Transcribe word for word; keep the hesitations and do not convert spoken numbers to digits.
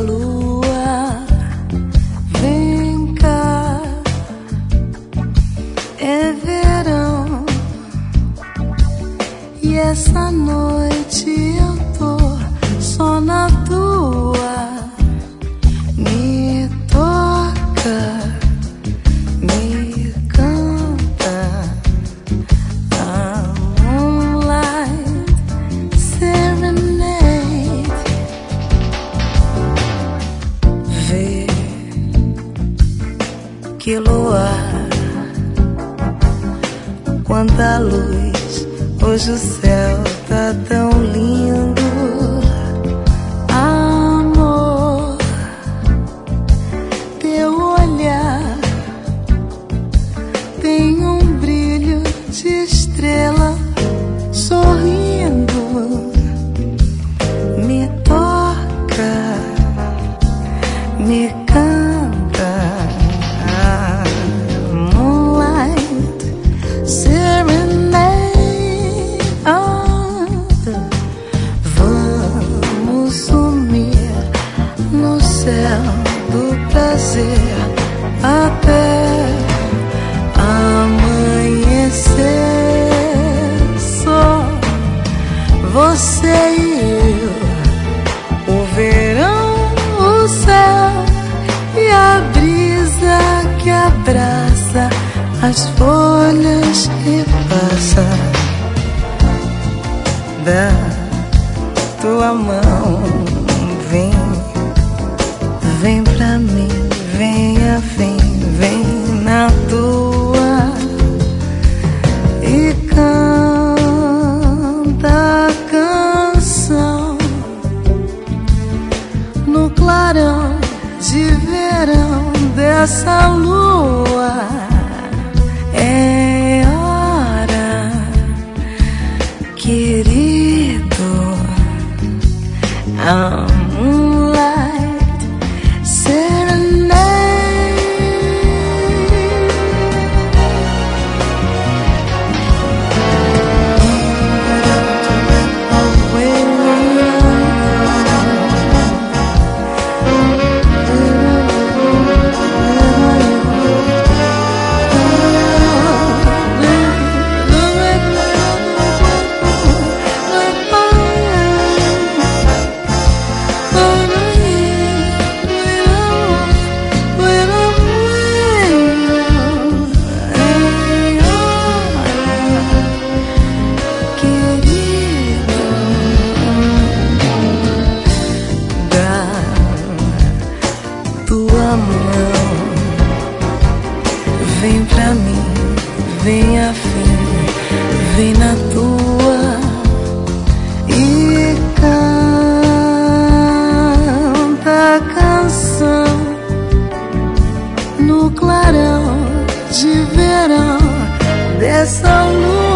lua, vem cá, é verão e essa noite eu tô só na tua. Me toca, me canta, a moonlight serenade. Vê que luar, quanta luz, hoje o céu tá tão lindo. Amor, teu olhar tem um brilho de estrela sorrindo. Me toca, me canta, ah, moonlight serenade. Ah, vamos sumir no céu do prazer até amanhecer. Só você e eu, o verão, o céu e a brisa que abraça as folhas e passa da tua mão. Vem, vem pra mim, venha, vem, vem na tua e canta a canção no clarão de verão dessa lua. É hora, querido, a moonlight serenade. Vem pra mim, vem a fim, vem na tua e canta a canção no clarão de verão dessa lua.